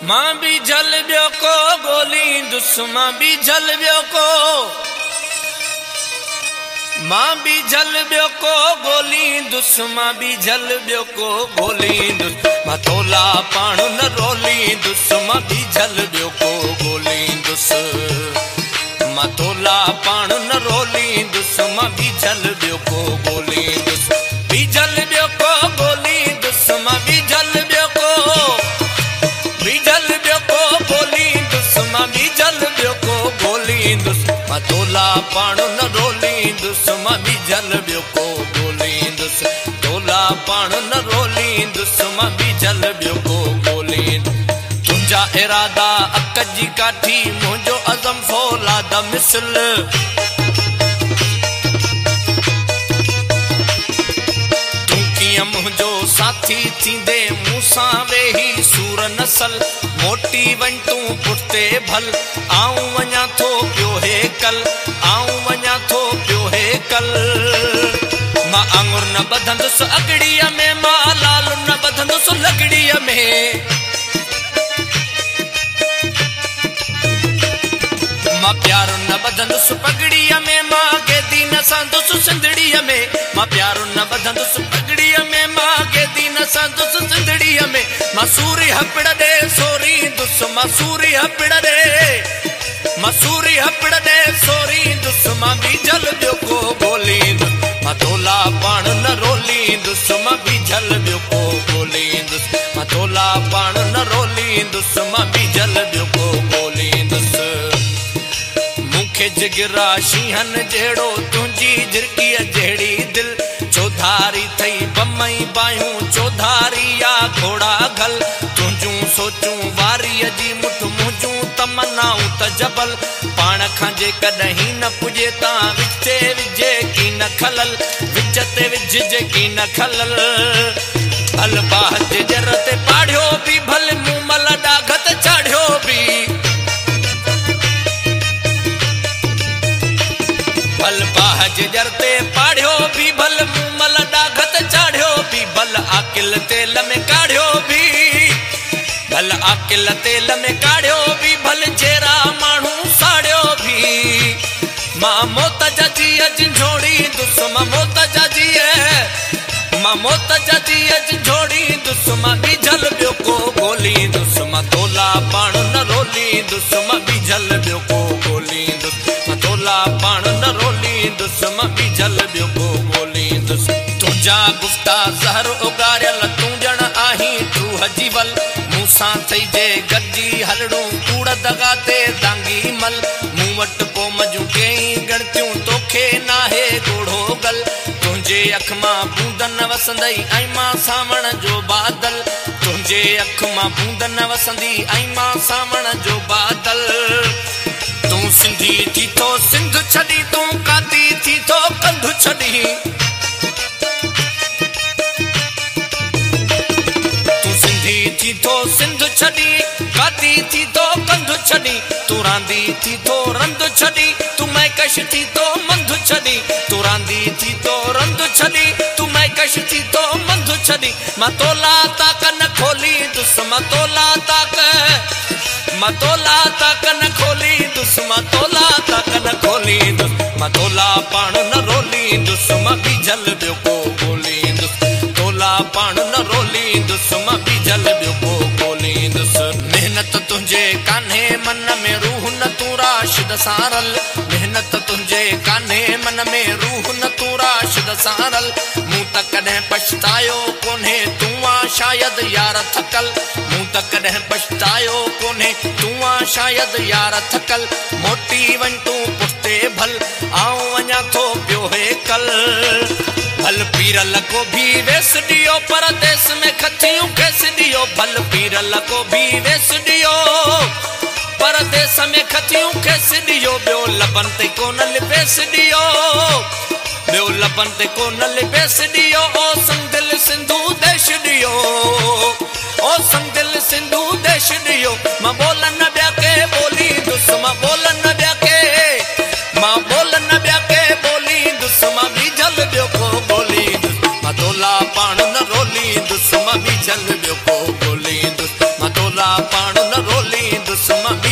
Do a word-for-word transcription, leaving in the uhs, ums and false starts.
मां भी जल बियो को गोली दुश्मा भी जल बियो को मां भी जल बियो को गोली दुश्मा भी जल बियो को गोली दुश्मा तोला पाण न रोली दुश्मा भी जल बियो को गोली दुस मां तोला पाण न रोली दुश्मा भी जल बियो को गोली दुस भी जल बियो को गोली दुश्मा भी जल बियो को भी जल बियो को गोली दुश्मा भी जल बियो को गोली दुश्मा तोला पाण न रोली दुश्मा भी जल बियो को गोली दुस तोला पाण न रोली दुश्मा भी जल बियो को गोली तुंहिंजा इरादा अक जी काठी मुंहिंजो अज़म फौलाद मिसल तूं कीअं मुंहिंजो साथी थींदे मूंसां वेही सूर नसल मोटी वञ तूं पुठिते भल आऊं वञा थो पियो हे कल आऊं वञा थो पियो हे कल मां आंगुर न ॿधंदुसि अगड़ीअ में मां लाल न ॿधंदुसि लॻड़ीअ में मां प्यारो न ॿधंदुसि पगड़ीअ में मां गेदी न सांदुसि सिंधड़ीअ में मां प्यारो न ॿधंदुसि पगड़ीअ में मां गेदी न सांदुसि सिंधड़ीअ में मां सूरी हपड़ ॾे सोरी दुस मां सूरी हपड़ ॾे मां सूरी हपड़ ॾे सोरी दुस मां भी जल बियो को गोली मां तोला पाण न रोली दुस मां भी जल बियो को गोली दुस मां तोला पाण न रोली दुस मां भी जल बियो को गोली दुस मूंखे जिगरा शीहन जहिड़ो तुंहिंजी झिरकीअ जहिड़ी दिल चौधारी थई बमई बायूं चौधारी या घोड़ा गल तुंहिंजूं सोचूं वारीअ जी मुठ मुंहिंजूं तमन्नाऊं त जबल पाण खां जेकॾहिं न पुॼे तां विच विझे की न खलल विच ते विझजे की न खलल भल बाह जे जर ते पाढ़ियो बि भल मूं मल ॾाघ ते चाढ़ियो बि भल बाह जे जर ते पाढ़ियो बि भल मूं मल ॾाघ ते चाढ़ियो बि भल आकिल तेल में काढ़ियो बि भल आकिल तेल में काढ़ियो बि भल जहिड़ा माण्हू साड़ियो बि मां मौत जा जीअ झंझोड़ी दुस मां मौत जा जीअ मां मौत जा जीअ झंझोड़ी दुस मां भी जल बियो को गोली दुस मां तोला पाण न रोली दुस मां भी जल बियो को गोली दुस मां तोला पाण न रोली दुस मां भी जल बियो को गोली दुस तुंहिंजा गुफ़्ता ज़हर उगारियल तूं ॼण आहीं रूह जी वल मूंसां थई जे गॾिजी हलड़ूं कूड़ दगा ते दांगी मल मूं वटि पोइ मजूं कई गणतियूं तोखे नाहे गोढ़ो गल तुंहिंजे अख मां बूंदन वसंदई ऐं मां सावण जो बादल तुंहिंजे अख मां बूंदन वसंदी ऐं मां सावण जो बादल तूं सिंधी थी थो सिंध छॾी तूं काती थी थो कंधु छॾी थी थो सिंध छॾी काती थी थो कंधु छॾी तूं रांदी थी थो रंध छॾी तूं मैकश थी थो मंध छॾी तूं रांदी थी थो रंध छॾी तूं मैकश थी थो मंध छॾी मां तोला ताक न खोली दुस मां तोला ताक मां तोला ताक न खोली दुस मां तोला ताक न खोली दुस मां तोला पाण न रोली दुस मां भी जल बियो को गोली दुस तोला पाण न रोली दुस मां भी जल बियो को गोली दुस मेहनत तुंहिंजे कान्हे मन में रूह न तूं राशिद सारल मेहनत तुंहिंजे कान्हे मन में रूह न तूं राशिद सारल मूं त कॾहिं पछतायो कोन्हे तूं आ शायद यार थकल मूं त कॾहिं पछतायो कोन्हे तूं आ शायद यार थकल मोटी वञ तूं पुठिते भल आऊं वञा थो पियो हे कल भल पीरल को भी वेस ॾियो परदेस में खथियूं खेस ॾियो भल पीरल को भी वेस ॾियो परदेस में खथियूं खेस ॾियो ॿियो लबन ते कोन लिबेस ॾियो ॿियो लबन ते कोन लिबेस ॾियो ओ संग दिल सिंधू देश ॾियो ओ संग दिल सिंधू देश ॾियो मां बोलन ॿिया के ॿोली दुस मां बोलन ॿिया के मां बोलन ॿिया के ॿोली दुस मां भी जल बियो को गोली दुस मां तोला पाण न रोली दुस मां भी जल बियो को गोली दुस मां तोला पाण न मौसम